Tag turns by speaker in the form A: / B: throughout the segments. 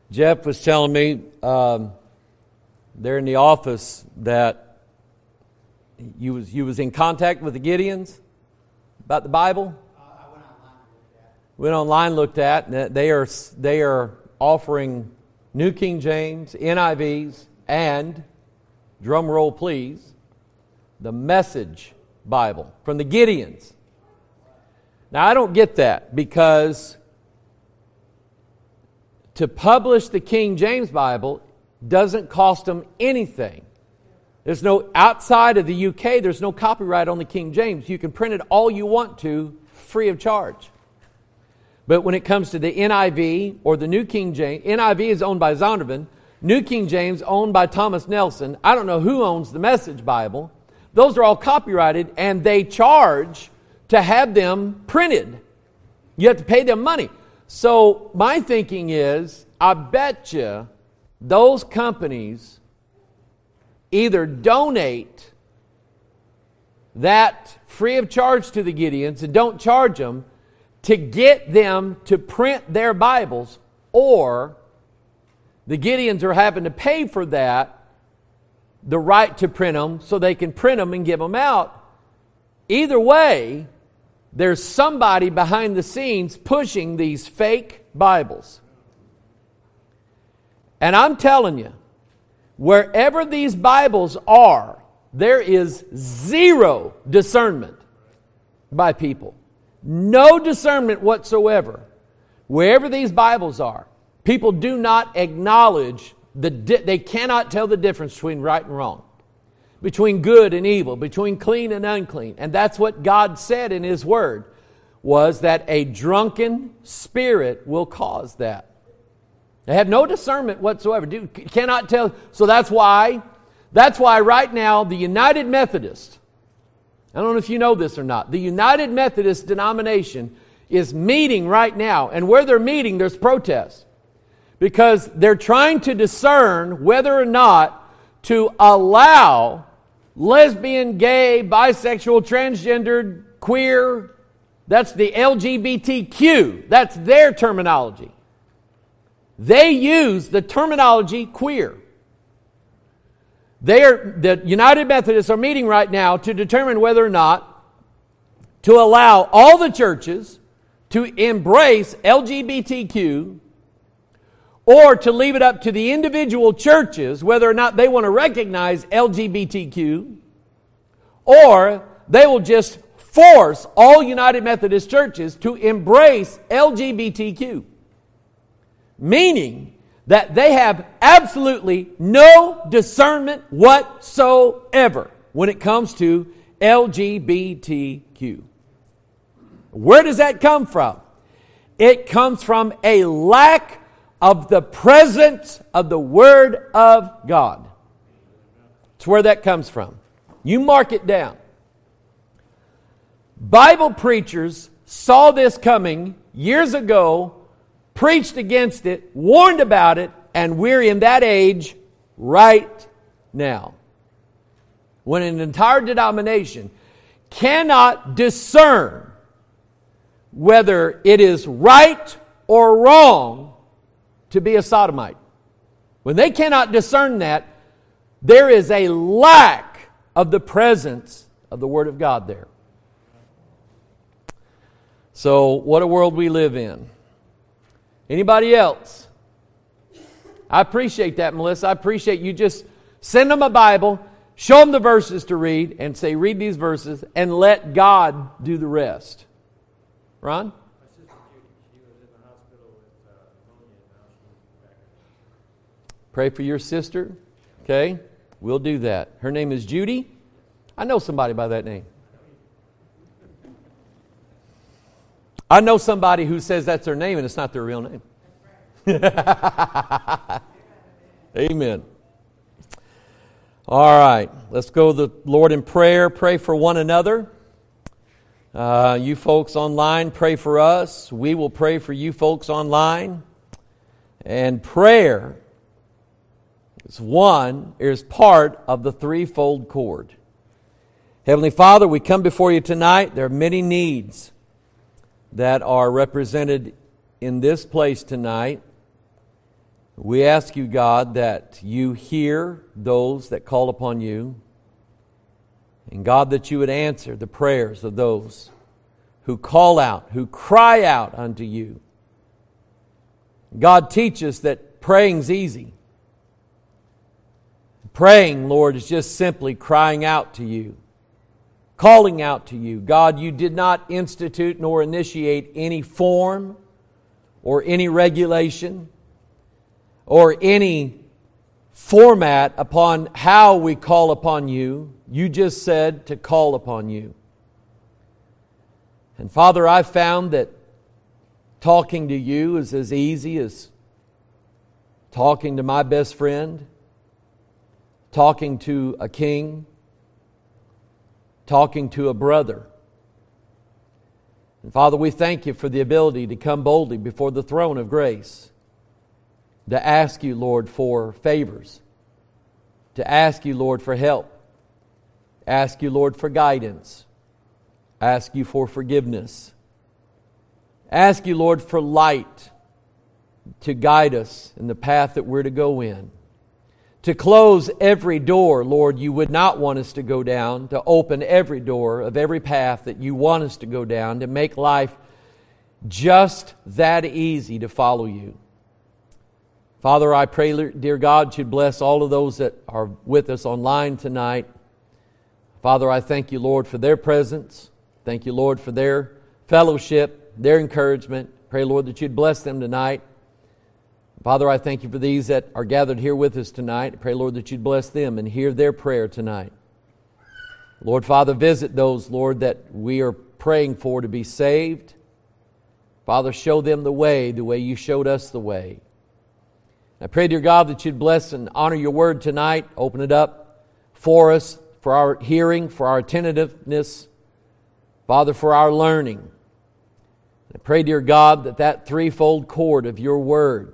A: Jeff was telling me there in the office that you was in contact with the Gideons about the Bible. Went online, looked at, and they are offering New King James, NIVs, and drum roll please, the Message Bible from the Gideons. Now I don't get that, because to publish the King James Bible doesn't cost them anything. There's no, outside of the UK, there's no copyright on the King James. You can print it all you want to, free of charge. But when it comes to the NIV or the New King James, NIV is owned by Zondervan, New King James owned by Thomas Nelson. I don't know who owns the Message Bible. Those are all copyrighted, and they charge to have them printed. You have to pay them money. So my thinking is, I bet you those companies either donate that free of charge to the Gideons and don't charge them to get them to print their Bibles, or the Gideons are having to pay for that, the right to print them, so they can print them and give them out. Either way, there's somebody behind the scenes pushing these fake Bibles. And I'm telling you, wherever these Bibles are, there is zero discernment by people. No discernment whatsoever. Wherever these Bibles are, people do not acknowledge, they cannot tell the difference between right and wrong, between good and evil, between clean and unclean. And that's what God said in His Word, was that a drunken spirit will cause that. They have no discernment whatsoever. Cannot tell. So that's why right now the United Methodist, I don't know if you know this or not, the United Methodist denomination is meeting right now. And where they're meeting, there's protests. Because they're trying to discern whether or not to allow lesbian, gay, bisexual, transgendered, queer, that's the LGBTQ. That's their terminology. They use the terminology queer. The United Methodists are meeting right now to determine whether or not to allow all the churches to embrace LGBTQ, or to leave it up to the individual churches whether or not they want to recognize LGBTQ, or they will just force all United Methodist churches to embrace LGBTQ. Meaning that they have absolutely no discernment whatsoever when it comes to LGBTQ. Where does that come from? It comes from a lack of the presence of the Word of God. That's where that comes from. You mark it down. Bible preachers saw this coming years ago, preached against it, warned about it, and we're in that age right now. When an entire denomination cannot discern whether it is right or wrong to be a sodomite. When they cannot discern that, there is a lack of the presence of the Word of God there. So, what a world we live in. Anybody else? I appreciate that, Melissa. I appreciate you just send them a Bible, show them the verses to read, and say, read these verses, and let God do the rest. Ron? Pray for your sister. Okay? We'll do that. Her name is Judy. I know somebody by that name. I know somebody who says that's their name and it's not their real name. Amen. All right. Let's go to the Lord in prayer. Pray for one another. You folks online, pray for us. We will pray for you folks online. And prayer is part of the threefold cord. Heavenly Father, we come before you tonight. There are many needs that are represented in this place tonight. We ask you, God, that you hear those that call upon you, and God, that you would answer the prayers of those who call out, who cry out unto you. God, teach us that praying's easy. Praying, Lord, is just simply crying out to you, calling out to you. God, you did not institute nor initiate any form or any regulation or any format upon how we call upon you. You just said to call upon you. And Father, I've found that talking to you is as easy as talking to my best friend, talking to a king, talking to a brother. And Father, we thank you for the ability to come boldly before the throne of grace, to ask you, Lord, for favors, to ask you, Lord, for help, ask you, Lord, for guidance, ask you for forgiveness, ask you, Lord, for light to guide us in the path that we're to go in. To close every door, Lord, you would not want us to go down, to open every door of every path that you want us to go down, to make life just that easy to follow you. Father, I pray, dear God, you'd bless all of those that are with us online tonight. Father, I thank you, Lord, for their presence. Thank you, Lord, for their fellowship, their encouragement. Pray, Lord, that you'd bless them tonight. Father, I thank you for these that are gathered here with us tonight. I pray, Lord, that you'd bless them and hear their prayer tonight. Lord, Father, visit those, Lord, that we are praying for to be saved. Father, show them the way you showed us the way. I pray, dear God, that you'd bless and honor your word tonight. Open it up for us, for our hearing, for our attentiveness. Father, for our learning. I pray, dear God, that threefold cord of your word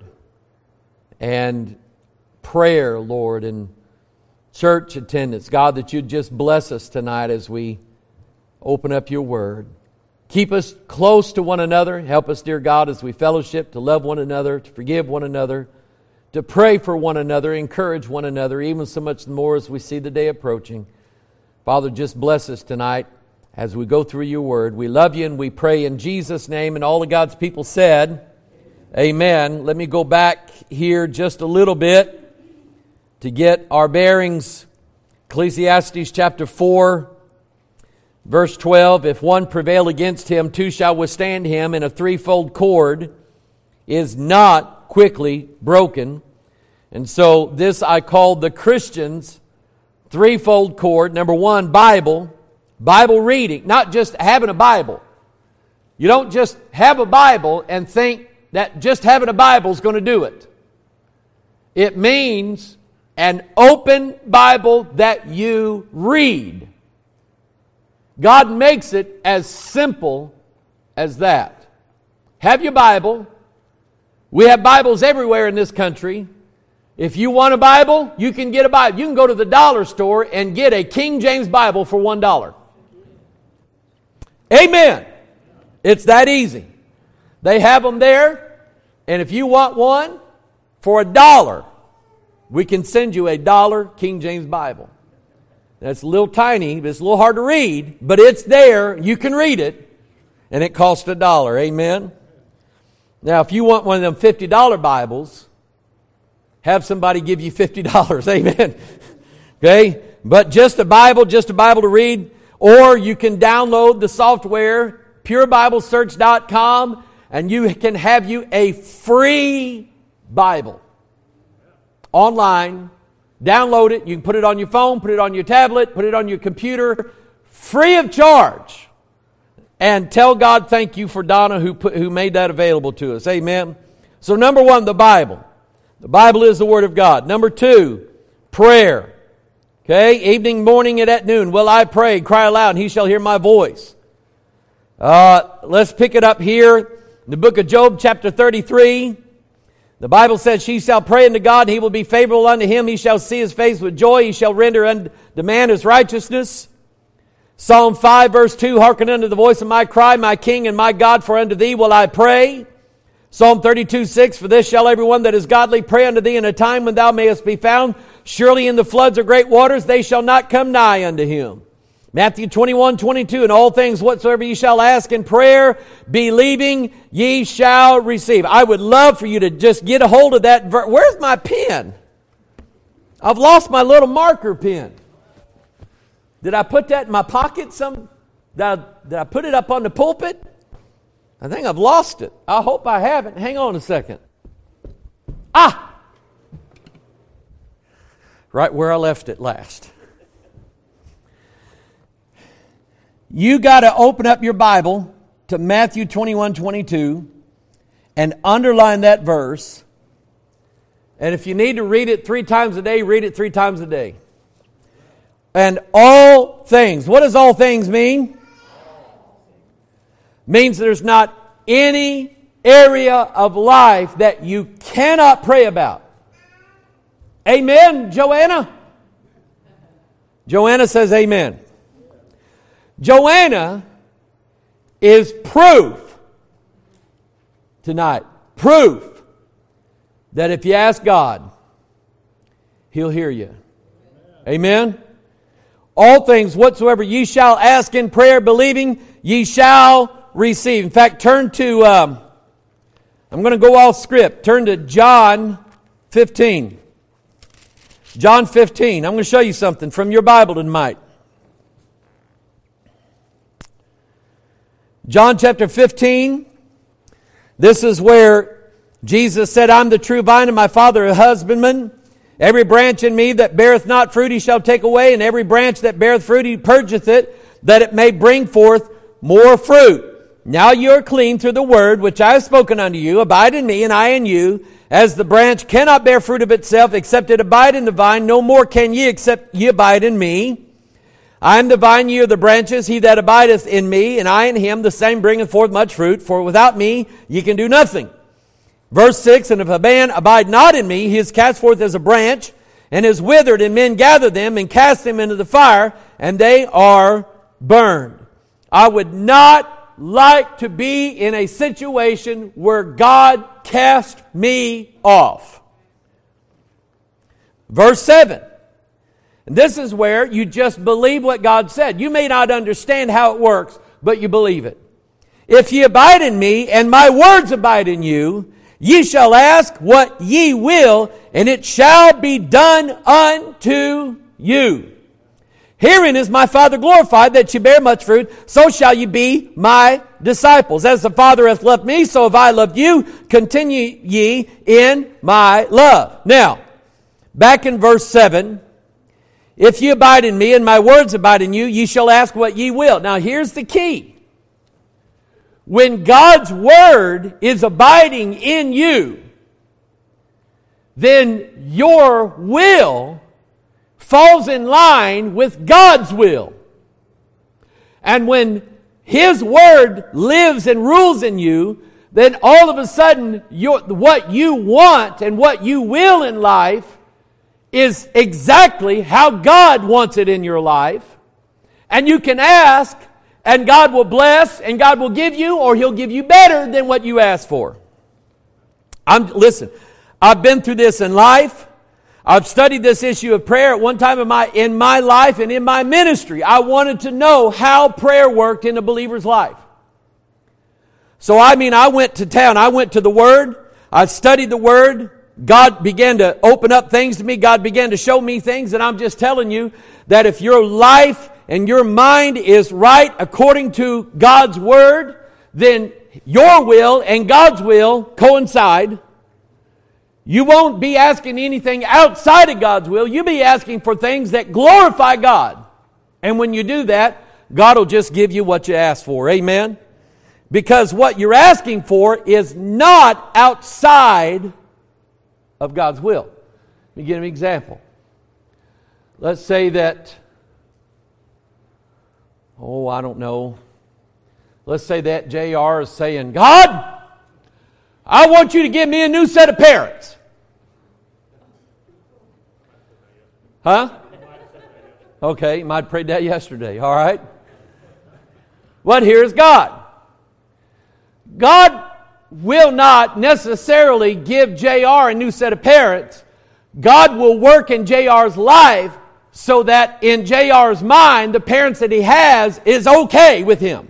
A: and prayer, Lord, and church attendance, God, that you'd just bless us tonight as we open up your word. Keep us close to one another. Help us, dear God, as we fellowship, to love one another, to forgive one another, to pray for one another, encourage one another, even so much more as we see the day approaching. Father, just bless us tonight as we go through your word. We love you and we pray in Jesus' name. And all of God's people said, amen. Let me go back here just a little bit to get our bearings. Ecclesiastes chapter 4, verse 12. If one prevail against him, two shall withstand him, and a threefold cord is not quickly broken. And so this I call the Christian's threefold cord. Number one, Bible reading, not just having a Bible. You don't just have a Bible and think that just having a Bible is going to do it. It means an open Bible that you read. God makes it as simple as that. Have your Bible. We have Bibles everywhere in this country. If you want a Bible, you can get a Bible. You can go to the dollar store and get a King James Bible for $1. Amen. It's that easy. They have them there, and if you want one for $1, we can send you a $1 King James Bible. That's a little tiny, but it's a little hard to read, but it's there. You can read it, and it costs $1. Amen. Now, if you want one of them $50 Bibles, have somebody give you $50. Amen. Okay? But just a Bible to read. Or you can download the software, purebiblesearch.com, and you can have you a free Bible. Online. Download it. You can put it on your phone, put it on your tablet, put it on your computer, free of charge. And tell God thank you for Donna who made that available to us. Amen. So number one, the Bible. The Bible is the Word of God. Number two, prayer. Okay, evening, morning, and at noon will I pray, cry aloud, and he shall hear my voice. Let's pick it up here in the book of Job, chapter 33. The Bible says, she shall pray unto God, and he will be favorable unto him. He shall see his face with joy. He shall render unto the man his righteousness. Psalm 5, verse 2, hearken unto the voice of my cry, my King and my God, for unto thee will I pray. Psalm 32:6, for this shall everyone that is godly pray unto thee in a time when thou mayest be found. Surely in the floods or great waters they shall not come nigh unto him. Matthew 21:22, in all things whatsoever ye shall ask in prayer, believing, ye shall receive. I would love for you to just get a hold of that verse. Where's my pen? I've lost my little marker pen. Did I put that in my pocket? Did I put it up on the pulpit? I think I've lost it. I hope I haven't. Hang on a second. Right where I left it last. You got to open up your Bible to Matthew 21:22 and underline that verse. And if you need to read it 3 times a day, read it 3 times a day. And all things. What does all things mean? Means there's not any area of life that you cannot pray about. Amen, Joanna? Joanna says amen. Joanna is proof tonight. Proof that if you ask God, He'll hear you. Amen? All things whatsoever ye shall ask in prayer, believing, ye shall receive. In fact, turn to, I'm going to go off script. Turn to John 15. John 15. I'm going to show you something from your Bible tonight. John chapter 15. This is where Jesus said, I'm the true vine and my Father a husbandman. Every branch in me that beareth not fruit he shall take away, and every branch that beareth fruit he purgeth it, that it may bring forth more fruit. Now you are clean through the word which I have spoken unto you. Abide in me, and I in you. As the branch cannot bear fruit of itself, except it abide in the vine, no more can ye, except ye abide in me. I am the vine, ye are the branches. He that abideth in me, and I in him, the same bringeth forth much fruit. For without me ye can do nothing. Verse 6, and if a man abide not in me, he is cast forth as a branch, and is withered, and men gather them, and cast them into the fire, and they are burned. I would not like to be in a situation where God cast me off. Verse 7. And this is where you just believe what God said. You may not understand how it works, but you believe it. If ye abide in me, and my words abide in you, ye shall ask what ye will, and it shall be done unto you. Herein is my Father glorified, that ye bear much fruit, so shall ye be my disciples. As the Father hath loved me, so have I loved you. Continue ye in my love. Now, back in verse 7, if ye abide in me, and my words abide in you, ye shall ask what ye will. Now, here's the key. When God's word is abiding in you, then your will falls in line with God's will. And when His word lives and rules in you, then all of a sudden what you want and what you will in life is exactly how God wants it in your life. And you can ask, and God will bless, and God will give you, or He'll give you better than what you asked for. Listen, I've been through this in life. I've studied this issue of prayer at one time in my life and in my ministry. I wanted to know how prayer worked in a believer's life. So I went to town. I went to the Word. I studied the Word. God began to open up things to me. God began to show me things. And I'm just telling you that if your life and your mind is right according to God's Word, then your will and God's will coincide. You won't be asking anything outside of God's will. You'll be asking for things that glorify God. And when you do that, God will just give you what you ask for. Amen? Because what you're asking for is not outside of God's will. Let me give an example. Let's say that, I don't know. Let's say that JR is saying, God, I want you to give me a new set of parents. Huh? Okay, you might have prayed that yesterday. All right. But here's God. God will not necessarily give J.R. a new set of parents. God will work in J.R.'s life so that in J.R.'s mind, the parents that he has is okay with him.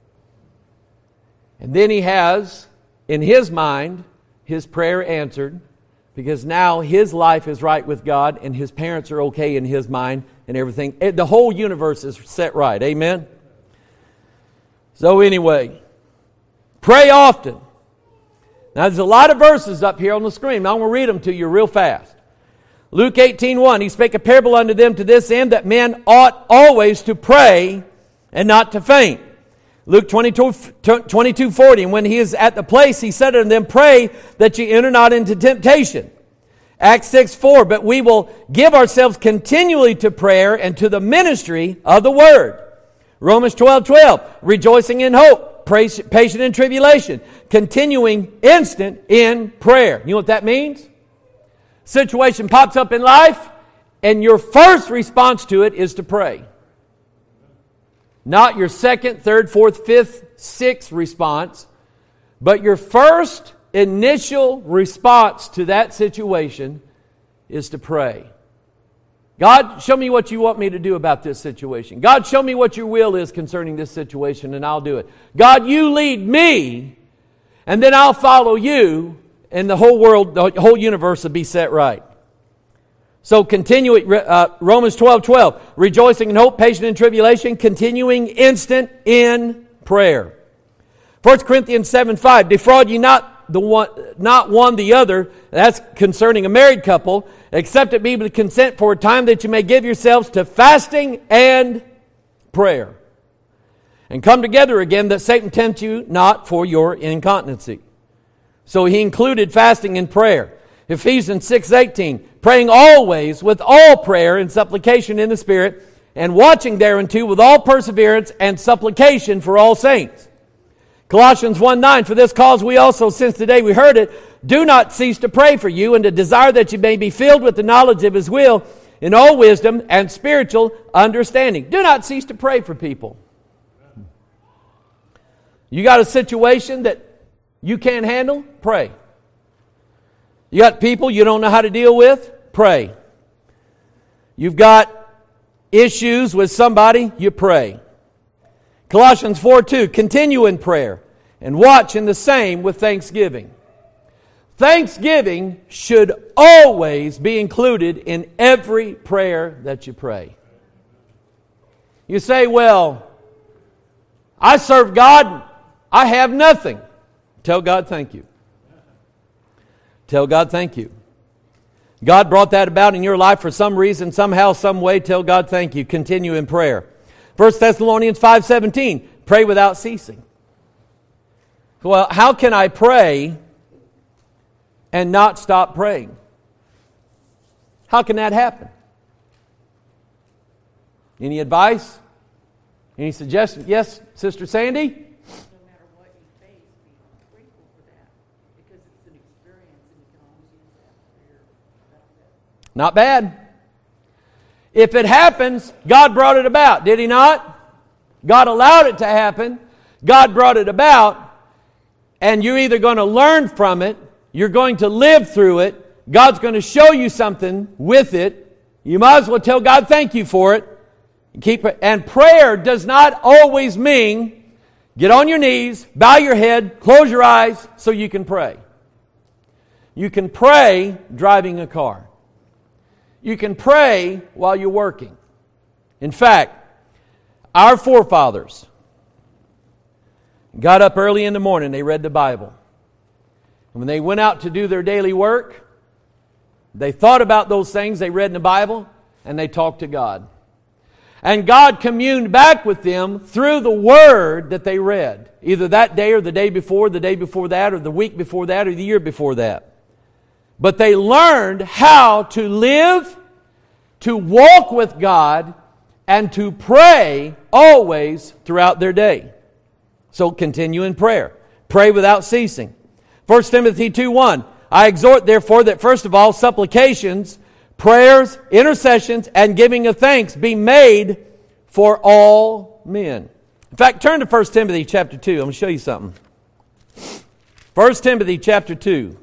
A: And then he has, in his mind, his prayer answered, because now his life is right with God and his parents are okay in his mind and everything. The whole universe is set right. Amen? So anyway, pray often. Now there's a lot of verses up here on the screen. I'm going to read them to you real fast. Luke 18:1, he spake a parable unto them to this end, that men ought always to pray and not to faint. Luke 22:40, and when he is at the place, he said unto them, pray that ye enter not into temptation. Acts 6:4, but we will give ourselves continually to prayer and to the ministry of the word. Romans 12:12, rejoicing in hope, patient in tribulation, continuing instant in prayer. You know what that means? Situation pops up in life, and your first response to it is to pray. Not your second, third, fourth, fifth, sixth response, but your first initial response to that situation is to pray. God, show me what you want me to do about this situation. God, show me what your will is concerning this situation, and I'll do it. God, you lead me, and then I'll follow you, and the whole world, the whole universe will be set right. So continue it, Romans 12:12, rejoicing in hope, patient in tribulation, continuing instant in prayer. 1 Corinthians 7:5, defraud ye not one the other, that's concerning a married couple, except it be with consent for a time, that you may give yourselves to fasting and prayer. And come together again, that Satan tempt you not for your incontinency. So he included fasting and prayer. Ephesians 6:18, praying always with all prayer and supplication in the Spirit, and watching thereunto with all perseverance and supplication for all saints. Colossians 1:9, for this cause we also, since the day we heard it, do not cease to pray for you, and to desire that you may be filled with the knowledge of His will, in all wisdom and spiritual understanding. Do not cease to pray for people. You got a situation that you can't handle? Pray. You got people you don't know how to deal with? Pray. You've got issues with somebody? You pray. Colossians 4:2, continue in prayer and watch in the same with thanksgiving. Thanksgiving should always be included in every prayer that you pray. You say, well, I serve God, I have nothing. Tell God thank you. Tell God thank you. God brought that about in your life for some reason, somehow, some way. Tell God thank you. Continue in prayer. 1 Thessalonians 5:17, pray without ceasing. Well, how can I pray and not stop praying? How can that happen? Any advice? Any suggestions? Yes, Sister Sandy? Not bad. If it happens, God brought it about, did He not? God allowed it to happen. God brought it about. And you're either going to learn from it, you're going to live through it, God's going to show you something with it. You might as well tell God thank you for it. And prayer does not always mean get on your knees, bow your head, close your eyes so you can pray. You can pray driving a car. You can pray while you're working. In fact, our forefathers got up early in the morning, they read the Bible. And when they went out to do their daily work, they thought about those things they read in the Bible, and they talked to God. And God communed back with them through the Word that they read, either that day or the day before that, or the week before that, or the year before that. But they learned how to live, to walk with God, and to pray always throughout their day. So continue in prayer. Pray without ceasing. 1 Timothy 2:1, I exhort therefore that first of all supplications, prayers, intercessions, and giving of thanks be made for all men. In fact, turn to 1 Timothy chapter 2. I'm going to show you something. 1 Timothy chapter 2.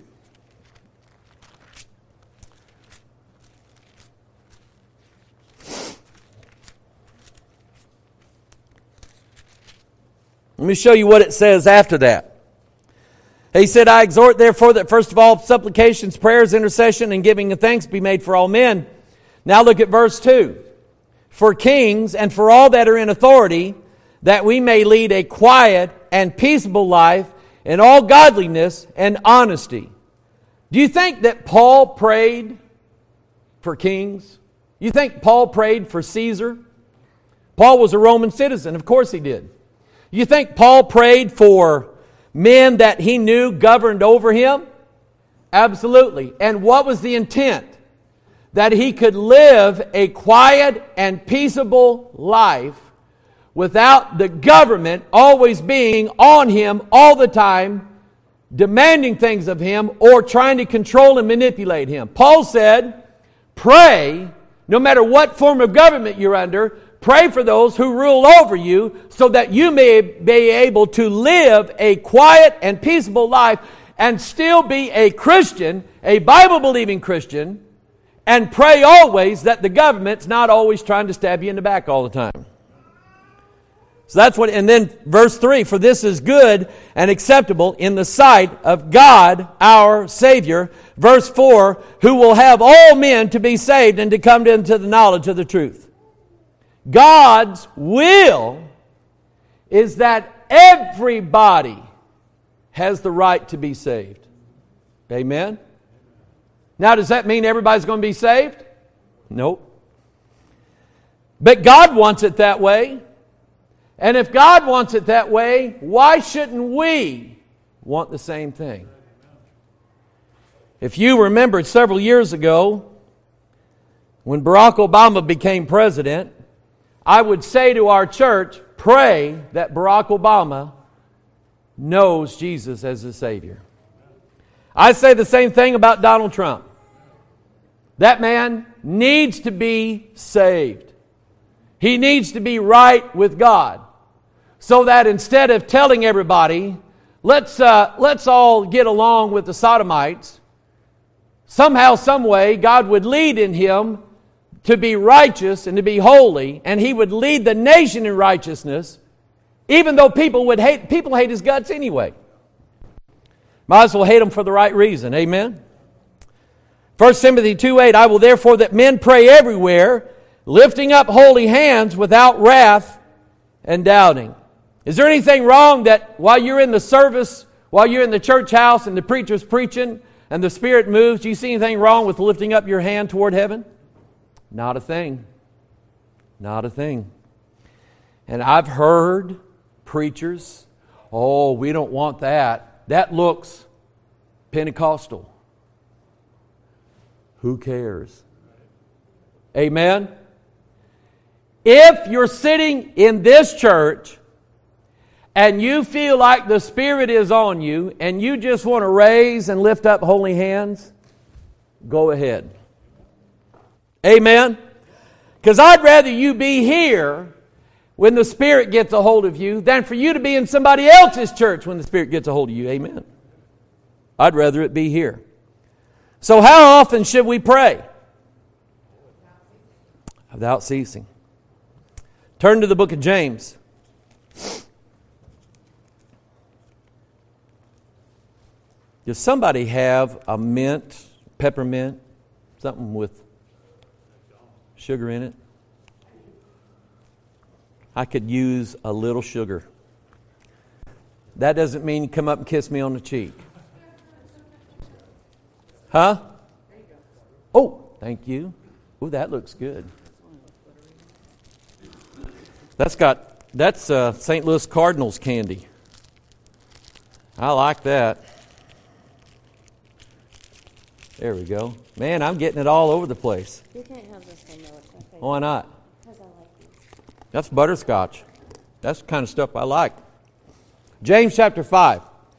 A: Let me show you what it says after that. He said, I exhort therefore that first of all supplications, prayers, intercession, and giving of thanks be made for all men. Now look at verse 2. For kings and for all that are in authority, that we may lead a quiet and peaceable life in all godliness and honesty. Do you think that Paul prayed for kings? You think Paul prayed for Caesar? Paul was a Roman citizen. Of course he did. You think Paul prayed for men that he knew governed over him? Absolutely. And what was the intent? That he could live a quiet and peaceable life without the government always being on him all the time, demanding things of him or trying to control and manipulate him. Paul said, pray, no matter what form of government you're under, pray for those who rule over you so that you may be able to live a quiet and peaceable life and still be a Christian, a Bible-believing Christian, and pray always that the government's not always trying to stab you in the back all the time. So that's what, and then verse 3, for this is good and acceptable in the sight of God our Savior. Verse 4, who will have all men to be saved and to come into the knowledge of the truth. God's will is that everybody has the right to be saved. Amen? Now, does that mean everybody's going to be saved? Nope. But God wants it that way. And if God wants it that way, why shouldn't we want the same thing? If you remember several years ago, when Barack Obama became president, I would say to our church, pray that Barack Obama knows Jesus as his Savior. I say the same thing about Donald Trump. That man needs to be saved. He needs to be right with God. So that instead of telling everybody, let's all get along with the Sodomites, somehow, some way, God would lead in him to be righteous and to be holy, and he would lead the nation in righteousness, even though people hate his guts anyway. Might as well hate him for the right reason. Amen? 1 Timothy 2:8, I will therefore that men pray everywhere, lifting up holy hands without wrath and doubting. Is there anything wrong that while you're in the service, while you're in the church house and the preacher's preaching and the Spirit moves, do you see anything wrong with lifting up your hand toward heaven? Not a thing. Not a thing. And I've heard preachers, oh, we don't want that. That looks Pentecostal. Who cares? Amen? If you're sitting in this church and you feel like the Spirit is on you and you just want to raise and lift up holy hands, go ahead. Amen? Because I'd rather you be here when the Spirit gets a hold of you than for you to be in somebody else's church when the Spirit gets a hold of you. Amen? I'd rather it be here. So how often should we pray? Without ceasing. Turn to the book of James. Does somebody have a mint, peppermint, something with sugar in it? I could use a little sugar. That doesn't mean come up and kiss me on the cheek. Huh? Oh, thank you. Oh, that looks good. That's St. Louis Cardinals candy. I like that. There we go. Man, I'm getting it all over the place.
B: You can't have this one, though. It's my favorite.
A: Why not?
B: Because I like these.
A: That's butterscotch. That's the kind of stuff I like. James chapter 5.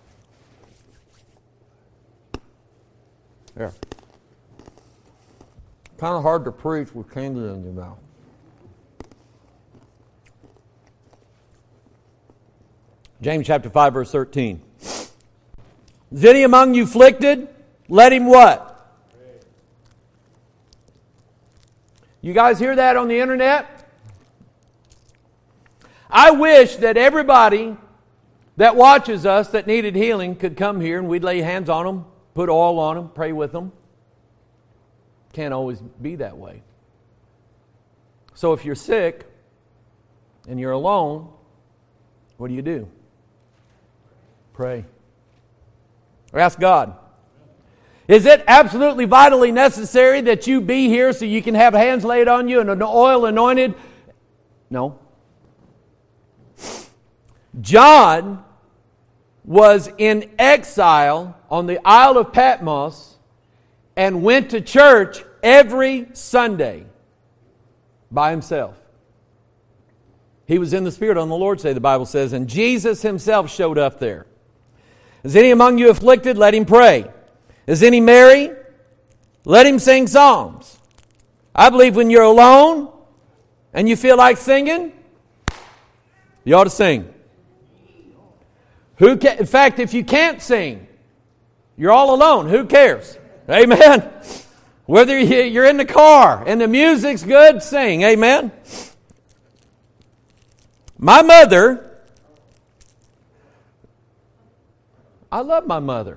A: There. Kind of hard to preach with candy in your mouth. James chapter 5, verse 13. Is any among you afflicted? Let him what? You guys hear that on the internet? I wish that everybody that watches us that needed healing could come here and we'd lay hands on them, put oil on them, pray with them. Can't always be that way. So if you're sick and you're alone, what do? Pray. Or ask God. Is it absolutely vitally necessary that you be here so you can have hands laid on you and an oil anointed? No. John was in exile on the Isle of Patmos and went to church every Sunday by himself. He was in the Spirit on the Lord's Day, the Bible says, and Jesus himself showed up there. Is any among you afflicted? Let him pray. Is any merry? Let him sing psalms. I believe when you're alone and you feel like singing, you ought to sing. In fact, if you can't sing, you're all alone. Who cares? Amen. Whether you're in the car and the music's good, sing. Amen. My mother, I love my mother.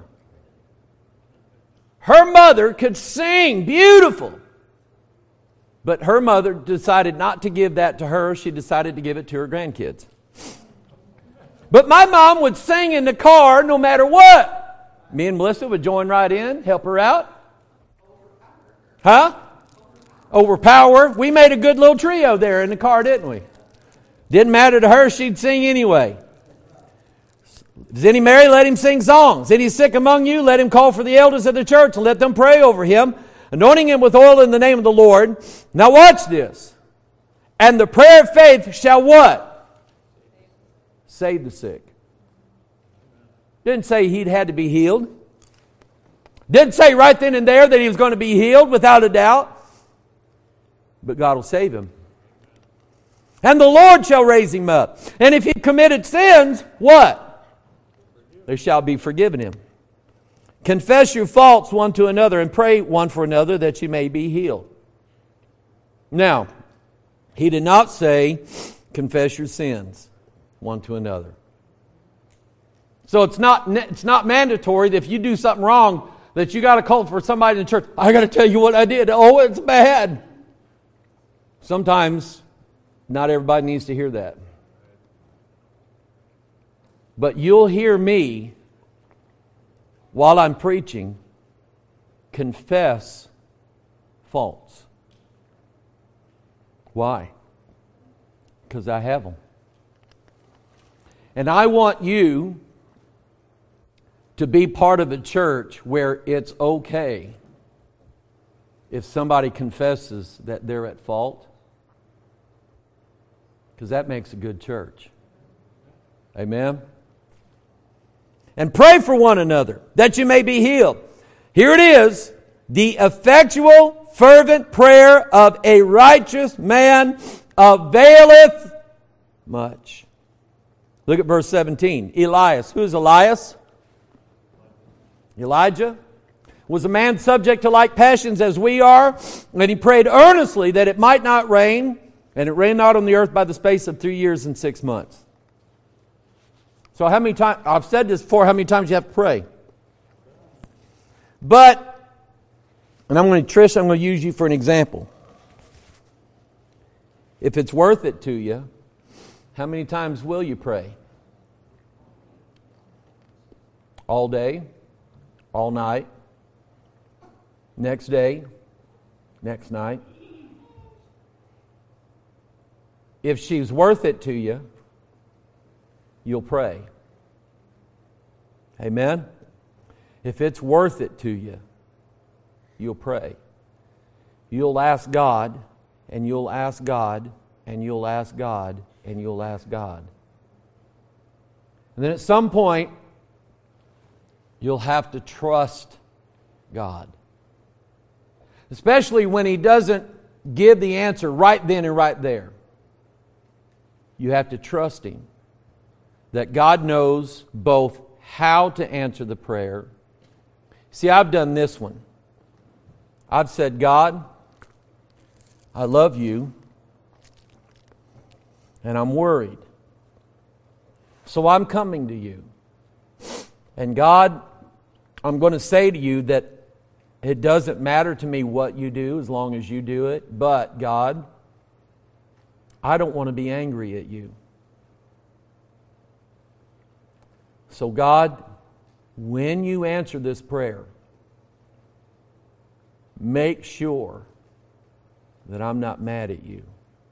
A: Her mother could sing beautiful. But her mother decided not to give that to her. She decided to give it to her grandkids. But my mom would sing in the car no matter what. Me and Melissa would join right in, help her out. Huh? Overpower. We made a good little trio there in the car, didn't we? Didn't matter to her, she'd sing anyway. Is any merry? Let him sing songs. Any sick among you? Let him call for the elders of the church and let them pray over him, anointing him with oil in the name of the Lord. Now watch this. And the prayer of faith shall what? Save the sick. Didn't say he'd had to be healed. Didn't say right then and there that he was going to be healed without a doubt. But God will save him. And the Lord shall raise him up. And if he committed sins, what? They shall be forgiven him. Confess your faults one to another and pray one for another that you may be healed. Now, he did not say, confess your sins one to another. So it's not mandatory that if you do something wrong that you got to call for somebody in the church. I got to tell you what I did. Oh, it's bad. Sometimes not everybody needs to hear that. But you'll hear me, while I'm preaching, confess faults. Why? Because I have them. And I want you to be part of a church where it's okay if somebody confesses that they're at fault. Because that makes a good church. Amen? And pray for one another, that you may be healed. Here it is. The effectual, fervent prayer of a righteous man availeth much. Look at verse 17. Elias. Who's Elias? Elijah was a man subject to like passions as we are, and he prayed earnestly that it might not rain, and it rained not on the earth by the space of 3 years and 6 months. So how many times, I've said this before, how many times you have to pray? But, and I'm going to use you for an example. If it's worth it to you, how many times will you pray? All day? All night? Next day? Next night? If she's worth it to you, you'll pray. Amen? If it's worth it to you, you'll pray. You'll ask God, and you'll ask God, and you'll ask God, and you'll ask God. And then at some point, you'll have to trust God. Especially when He doesn't give the answer right then and right there. You have to trust Him that God knows both how to answer the prayer. See, I've done this one. I've said, God, I love you, and I'm worried. So I'm coming to you. And God, I'm going to say to you that it doesn't matter to me what you do as long as you do it. But God, I don't want to be angry at you. So God, when you answer this prayer, make sure that I'm not mad at you.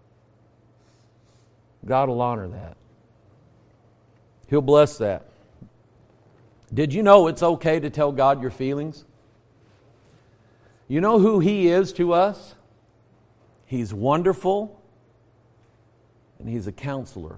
A: God will honor that. He'll bless that. Did you know it's okay to tell God your feelings? You know who He is to us? He's wonderful, and He's a counselor.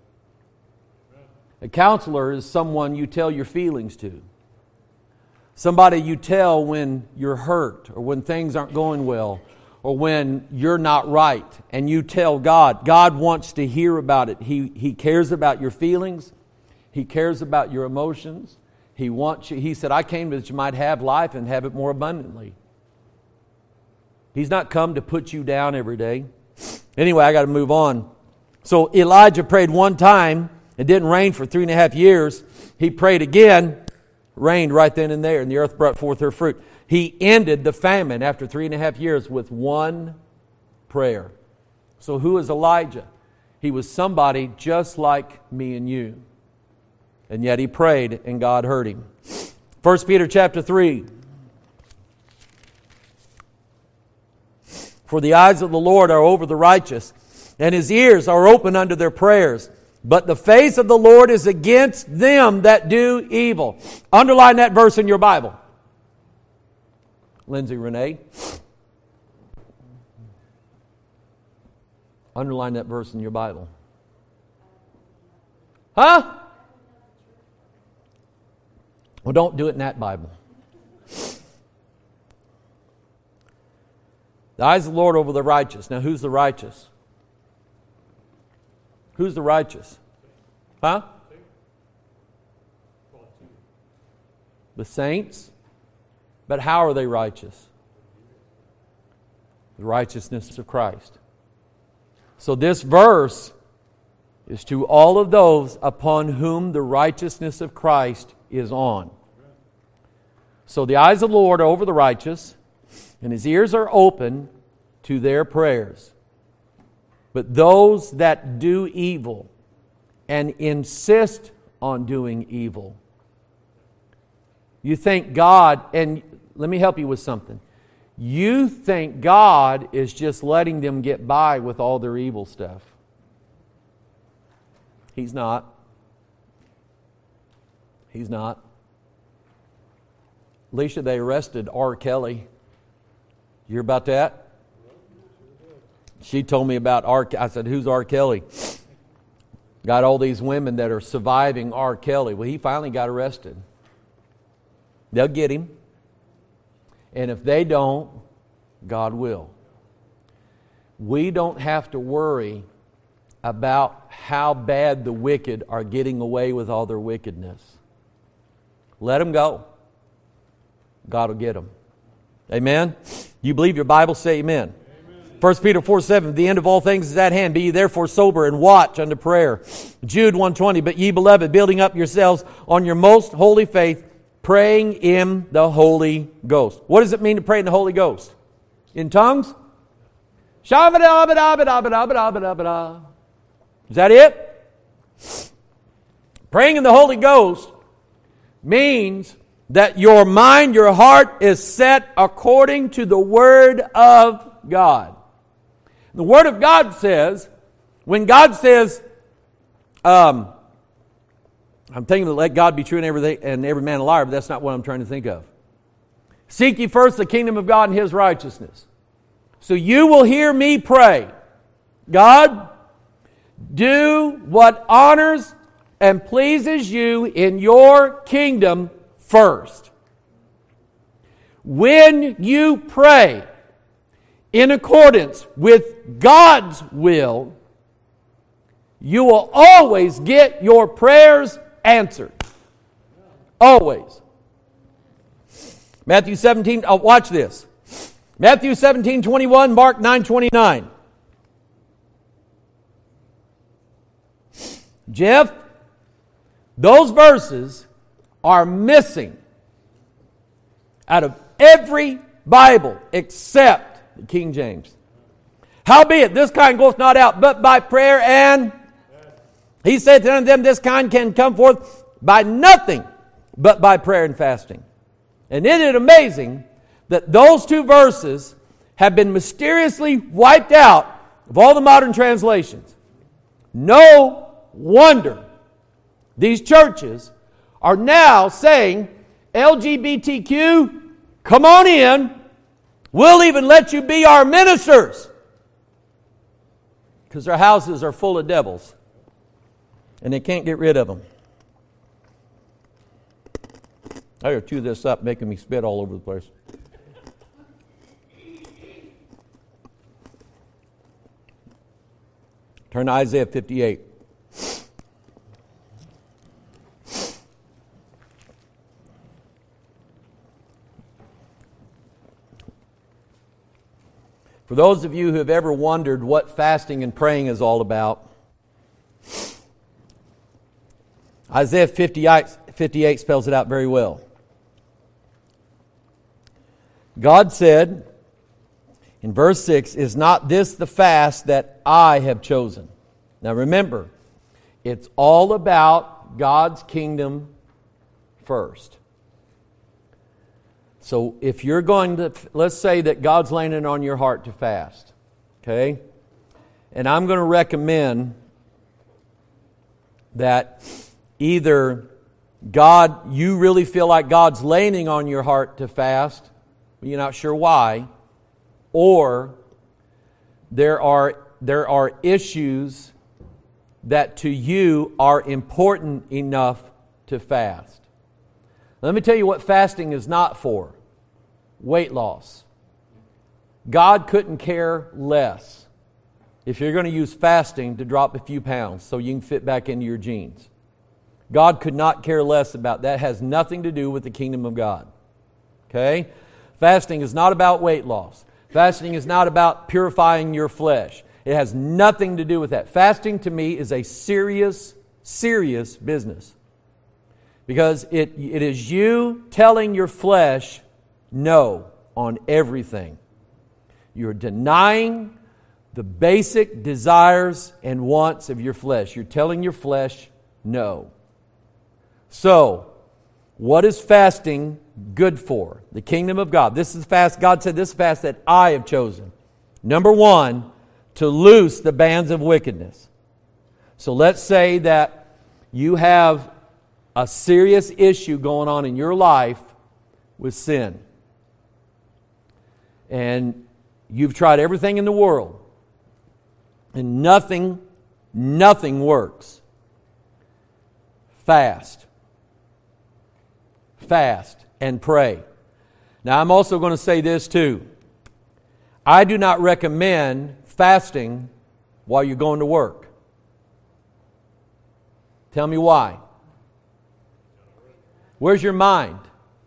A: A counselor is someone you tell your feelings to. Somebody you tell when you're hurt, or when things aren't going well, or when you're not right, and you tell God. God wants to hear about it. He cares about your feelings. He cares about your emotions. He wants you. He said, I came that you might have life and have it more abundantly. He's not come to put you down every day. Anyway, I got to move on. So Elijah prayed one time. It didn't rain for 3.5 years. He prayed again. Rained right then and there, and the earth brought forth her fruit. He ended the famine after 3.5 years with one prayer. So who is Elijah? He was somebody just like me and you. And yet he prayed, and God heard him. 1 Peter chapter 3. For the eyes of the Lord are over the righteous, and His ears are open unto their prayers. But the face of the Lord is against them that do evil. Underline that verse in your Bible. Lindsay Renee. Underline that verse in your Bible. Huh? Well, don't do it in that Bible. The eyes of the Lord over the righteous. Now, who's the righteous? Who's the righteous? Huh? The saints. But how are they righteous? The righteousness of Christ. So this verse is to all of those upon whom the righteousness of Christ is on. So the eyes of the Lord are over the righteous, and His ears are open to their prayers. But those that do evil and insist on doing evil, you think God, and let me help you with something. You think God is just letting them get by with all their evil stuff. He's not. He's not. Alicia, they arrested R. Kelly. You hear about that? She told me about R. I said, who's R. Kelly? Got all these women that are surviving R. Kelly. Well, he finally got arrested. They'll get him. And if they don't, God will. We don't have to worry about how bad the wicked are getting away with all their wickedness. Let them go. God will get them. Amen? You believe your Bible? Say amen. 1 Peter 4:7, the end of all things is at hand. Be ye therefore sober and watch unto prayer. Jude 1:20, but ye beloved, building up yourselves on your most holy faith, praying in the Holy Ghost. What does it mean to pray in the Holy Ghost? In tongues? Is that it? Praying in the Holy Ghost means that your mind, your heart is set according to the Word of God. The Word of God says, when God says, I'm thinking to let God be true and every man a liar, but that's not what I'm trying to think of. Seek ye first the kingdom of God and His righteousness. So you will hear me pray, God, do what honors and pleases you in your kingdom first. When you pray in accordance with God's will, you will always get your prayers answered. Always. Matthew 17, watch this. Matthew 17:21, Mark 9:29. Jeff, those verses are missing out of every Bible except the King James. Howbeit, this kind goeth not out but by prayer and... He said to them, this kind can come forth by nothing but by prayer and fasting. And isn't it amazing that those two verses have been mysteriously wiped out of all the modern translations? No wonder these churches are now saying, LGBTQ, come on in. We'll even let you be our ministers. Because their houses are full of devils. And they can't get rid of them. I gotta chew this up, making me spit all over the place. Turn to Isaiah 58. For those of you who have ever wondered what fasting and praying is all about, Isaiah 58 spells it out very well. God said in verse 6, is not this the fast that I have chosen? Now remember, it's all about God's kingdom first. So if you're going to, let's say that God's laying it on your heart to fast, okay? And I'm going to recommend that either God, you really feel like God's laying on your heart to fast, but you're not sure why, or there are issues that to you are important enough to fast. Let me tell you what fasting is not for. Weight loss. God couldn't care less if you're going to use fasting to drop a few pounds so you can fit back into your jeans. God could not care less about that. It has nothing to do with the kingdom of God. Okay? Fasting is not about weight loss. Fasting is not about purifying your flesh. It has nothing to do with that. Fasting to me is a serious, serious business. Because it is you telling your flesh no on everything. You're denying the basic desires and wants of your flesh. You're telling your flesh no. So, what is fasting good for? The kingdom of God. This is fast. God said this is fast that I have chosen. Number one, to loose the bands of wickedness. So let's say that you have a serious issue going on in your life with sin. And you've tried everything in the world. And nothing works. Fast. Fast and pray. Now I'm also going to say this too. I do not recommend fasting while you're going to work. Tell me why. Where's your mind?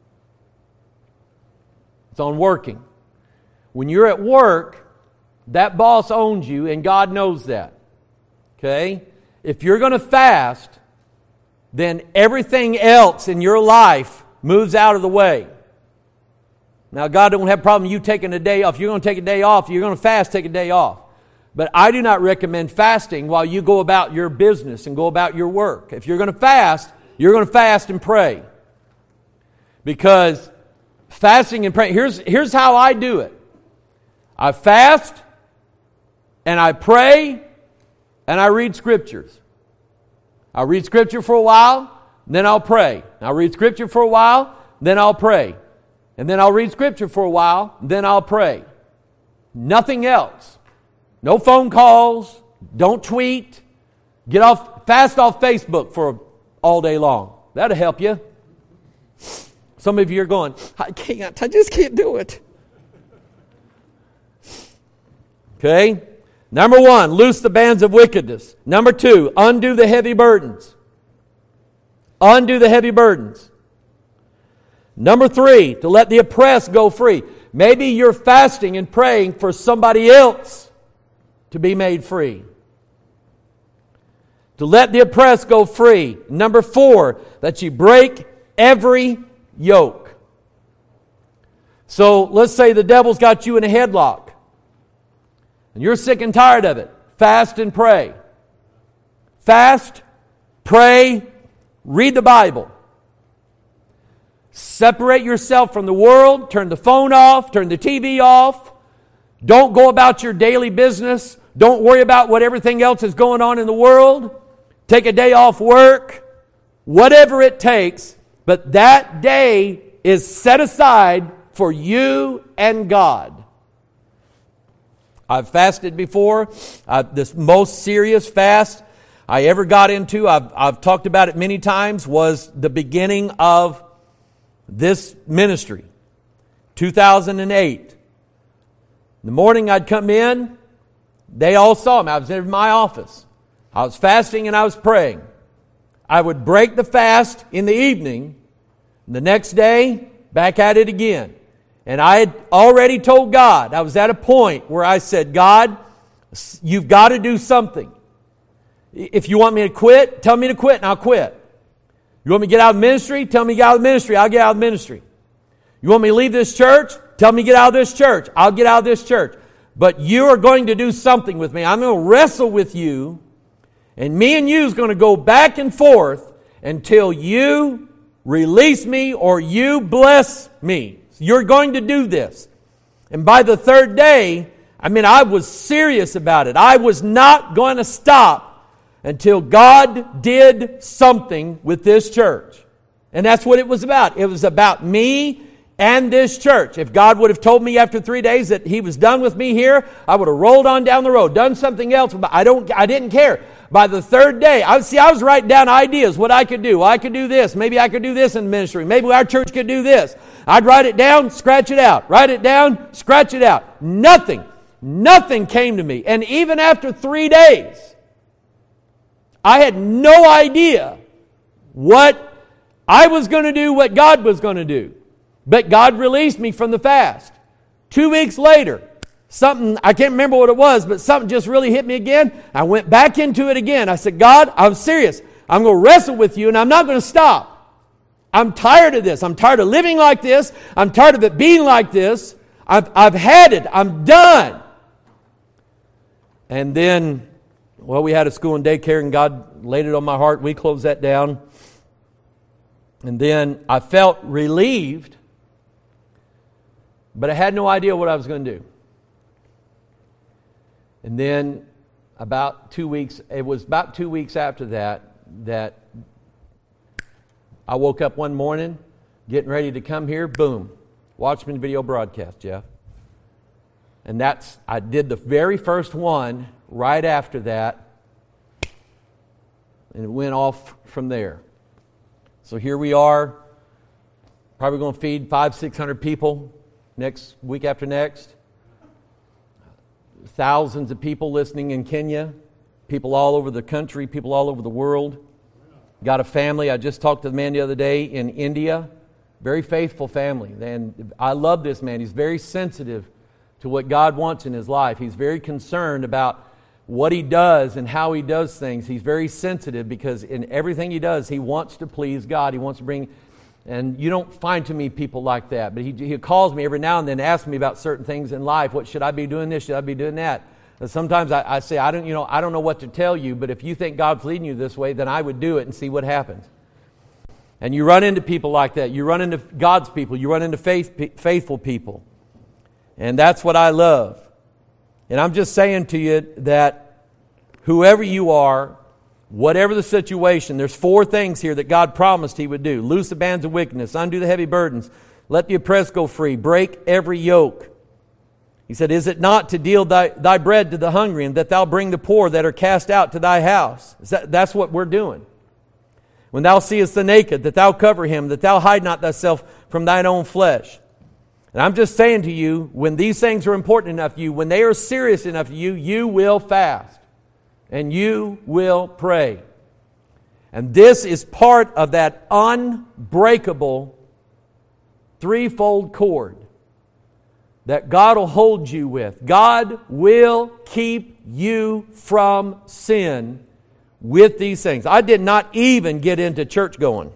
A: It's on working. When you're at work, that boss owns you and God knows that. Okay? If you're going to fast, then everything else in your life moves out of the way. Now, God don't have a problem you taking a day off. If you're going to take a day off, you're going to fast, take a day off. But I do not recommend fasting while you go about your business and go about your work. If you're going to fast, you're going to fast and pray. Because fasting and praying, here's how I do it. I fast, and I pray, and I read scriptures. I'll read scripture for a while, then I'll pray. I'll read scripture for a while, then I'll pray. And then I'll read scripture for a while, then I'll pray. Nothing else. No phone calls. Don't tweet. Fast off Facebook for all day long. That'll help you. Some of you are going, I just can't do it. Okay? Number one, loose the bands of wickedness. Number two, undo the heavy burdens. Undo the heavy burdens. Number 3, to let the oppressed go free. Maybe you're fasting and praying for somebody else to be made free. To let the oppressed go free. Number 4, that you break every yoke. So let's say the devil's got you in a headlock and you're sick and tired of it. Fast and pray. Fast, pray, read the Bible. Separate yourself from the world. Turn the phone off. Turn the TV off. Don't go about your daily business. Don't worry about what everything else is going on in the world. Take a day off work. Whatever it takes. But that day is set aside for you and God. I've fasted before. This most serious fast I ever got into, I've talked about it many times, was the beginning of this ministry, 2008. In the morning I'd come in, they all saw me. I was in my office. I was fasting and I was praying. I would break the fast in the evening. The next day, back at it again. And I had already told God, I was at a point where I said, God, you've got to do something. If you want me to quit, tell me to quit and I'll quit. You want me to get out of ministry? Tell me to get out of ministry. I'll get out of ministry. You want me to leave this church? Tell me to get out of this church. I'll get out of this church. But you are going to do something with me. I'm going to wrestle with you. And me and you is going to go back and forth until you release me or you bless me. You're going to do this. And by the third day, I was serious about it. I was not going to stop until God did something with this church. And that's what it was about. It was about me and this church. If God would have told me after 3 days that He was done with me here, I would have rolled on down the road, done something else. I didn't care. By the third day, I was writing down ideas, what I could do. Well, I could do this. Maybe I could do this in ministry. Maybe our church could do this. I'd write it down, scratch it out. Write it down, scratch it out. Nothing came to me. And even after 3 days, I had no idea what I was going to do, what God was going to do. But God released me from the fast. 2 weeks later, something, I can't remember what it was, but something just really hit me again. I went back into it again. I said, God, I'm serious. I'm going to wrestle with you and I'm not going to stop. I'm tired of this. I'm tired of living like this. I'm tired of it being like this. I've had it. I'm done. And then, we had a school and daycare and God laid it on my heart. We closed that down. And then I felt relieved, but I had no idea what I was going to do. And then about 2 weeks, it was about 2 weeks after that I woke up one morning, getting ready to come here, boom, Watchman video broadcast, Jeff. And I did the very first one right after that, and it went off from there. So here we are, probably going to feed 500-600 people next week after next. Thousands of people listening in Kenya, people all over the country, people all over the world. Got a family, I just talked to the man the other day in India, very faithful family. And I love this man. He's very sensitive to what God wants in his life. He's very concerned about what he does and how he does things. He's very sensitive because in everything he does, he wants to please God. He wants to bring, and you don't find too many people like that. But he calls me every now and then, asks me about certain things in life. What should I be doing this? Should I be doing that? And sometimes I say, I don't know what to tell you, but if you think God's leading you this way, then I would do it and see what happens. And you run into people like that. You run into God's people. You run into faithful people. And that's what I love. And I'm just saying to you that whoever you are, whatever the situation, there's 4 things here that God promised He would do. Loose the bands of wickedness, undo the heavy burdens, let the oppressed go free, break every yoke. He said, is it not to deal thy bread to the hungry, and that thou bring the poor that are cast out to thy house? That's what we're doing. When thou seest the naked, that thou cover him, that thou hide not thyself from thine own flesh. And I'm just saying to you, when these things are important enough to you, when they are serious enough to you, you will fast. And you will pray. And this is part of that unbreakable threefold cord that God will hold you with. God will keep you from sin with these things. I did not even get into church going.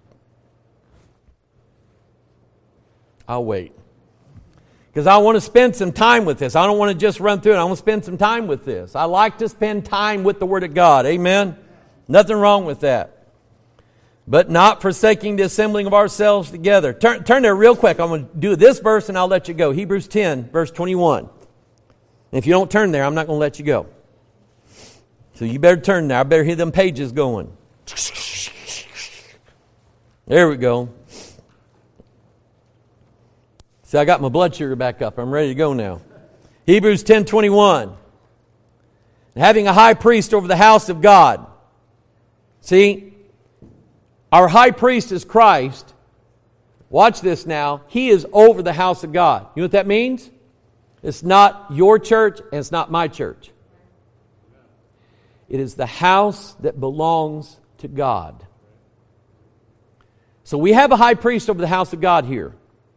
A: I'll wait. Because I want to spend some time with this. I don't want to just run through it. I want to spend some time with this. I like to spend time with the Word of God. Amen? Nothing wrong with that. But not forsaking the assembling of ourselves together. Turn there real quick. I'm going to do this verse and I'll let you go. Hebrews 10, verse 21. If you don't turn there, I'm not going to let you go. So you better turn there. I better hear them pages going. There we go. See, I got my blood sugar back up. I'm ready to go now. Hebrews 10:21. Having a high priest over the house of God. See, our high priest is Christ. Watch this now. He is over the house of God. You know what that means? It's not your church and it's not my church. It is the house that belongs to God. So we have a high priest over the house of God here.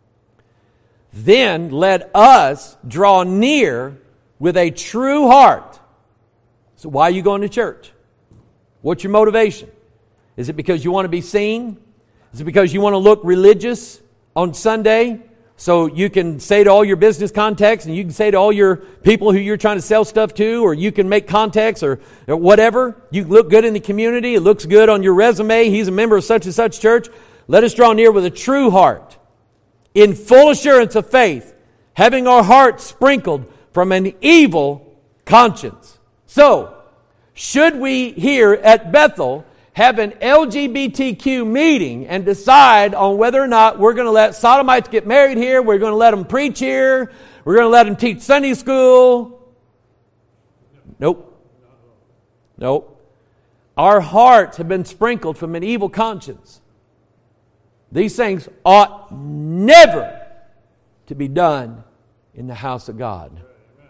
A: Then let us draw near with a true heart. So why are you going to church? What's your motivation? Is it because you want to be seen? Is it because you want to look religious on Sunday? So you can say to all your business contacts and you can say to all your people who you're trying to sell stuff to, or you can make contacts or whatever. You look good in the community. It looks good on your resume. He's a member of such and such church. Let us draw near with a true heart, in full assurance of faith, having our hearts sprinkled from an evil conscience. So, should we here at Bethel have an LGBTQ meeting and decide on whether or not we're going to let sodomites get married here, we're going to let them preach here, we're going to let them teach Sunday school? Nope. Nope. Our hearts have been sprinkled from an evil conscience. These things ought never to be done in the house of God.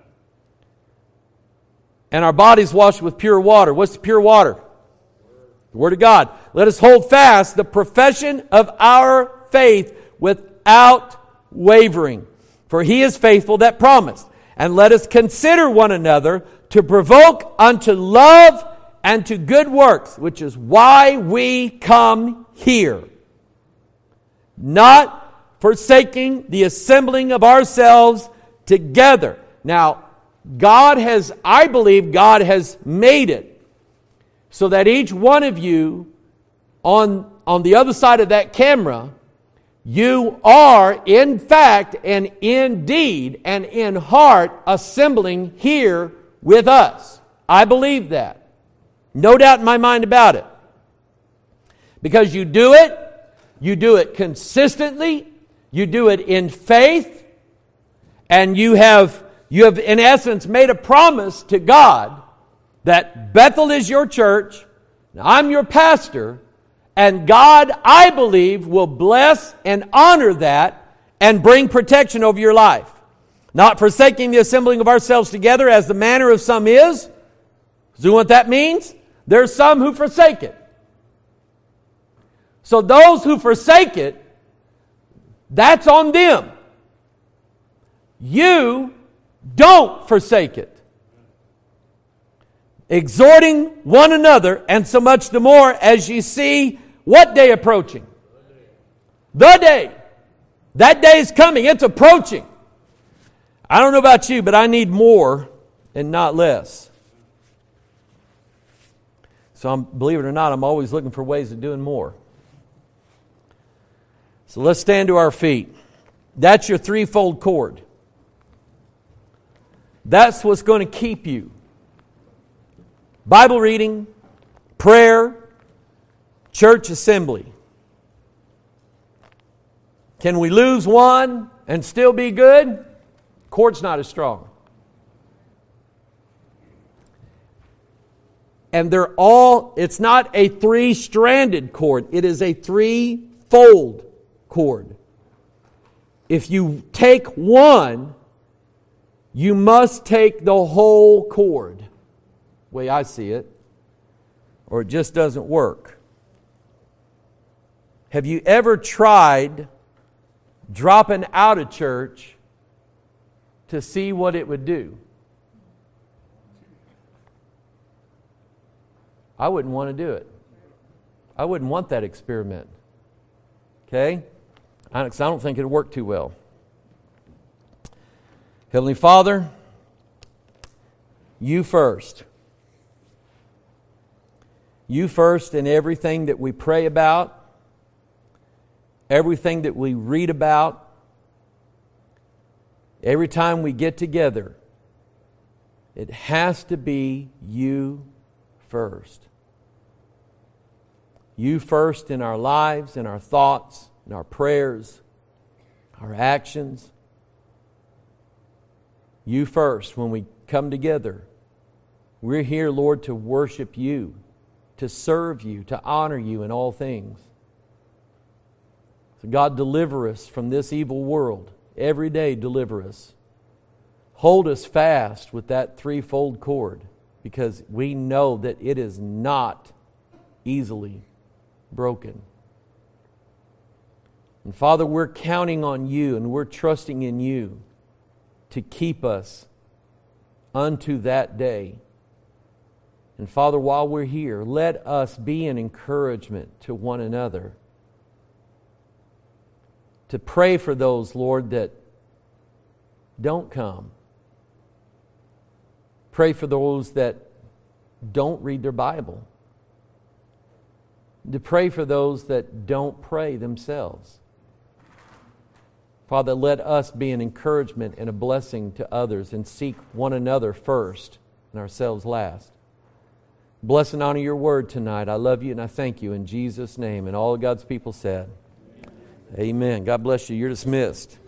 A: And our bodies washed with pure water. What's the pure water? The Word of God. Let us hold fast the profession of our faith without wavering. For He is faithful that promised. And let us consider one another to provoke unto love and to good works, which is why we come here. Not forsaking the assembling of ourselves together. Now, I believe God has made it so that each one of you on the other side of that camera, you are in fact and indeed and in heart assembling here with us. I believe that. No doubt in my mind about it. Because you do it consistently, you do it in faith, and you have in essence made a promise to God that Bethel is your church, I'm your pastor, and God, I believe, will bless and honor that and bring protection over your life. Not forsaking the assembling of ourselves together as the manner of some is. Do you know what that means? There's some who forsake it. So those who forsake it, that's on them. You don't forsake it. Exhorting one another, and so much the more as ye see what day approaching? The day. That day is coming. It's approaching. I don't know about you, but I need more and not less. So believe it or not, I'm always looking for ways of doing more. So let's stand to our feet. That's your threefold cord. That's what's going to keep you. Bible reading, prayer, church assembly. Can we lose one and still be good? Cord's not as strong. And it's not a three-stranded cord. It is a three-fold cord. If you take one, you must take the whole cord, the way I see it, or it just doesn't work. Have you ever tried dropping out of church to see what it would do. I wouldn't want to do it. I wouldn't want that experiment. Okay? Because I don't think it'll work too well. Heavenly Father, You first. You first in everything that we pray about, everything that we read about, every time we get together. It has to be You first. You first in our lives, in our thoughts, in our prayers, our actions. You first when we come together. We're here, Lord, to worship You, to serve You, to honor You in all things. So God, deliver us from this evil world. Every day deliver us. Hold us fast with that threefold cord, because we know that it is not easily broken. And Father, we're counting on You and we're trusting in You to keep us unto that day. And Father, while we're here, let us be an encouragement to one another. To pray for those, Lord, that don't come. Pray for those that don't read their Bible. To pray for those that don't pray themselves. Father, let us be an encouragement and a blessing to others and seek one another first and ourselves last. Bless and honor Your word tonight. I love You and I thank You in Jesus' name. And all of God's people said, Amen. God bless you. You're dismissed.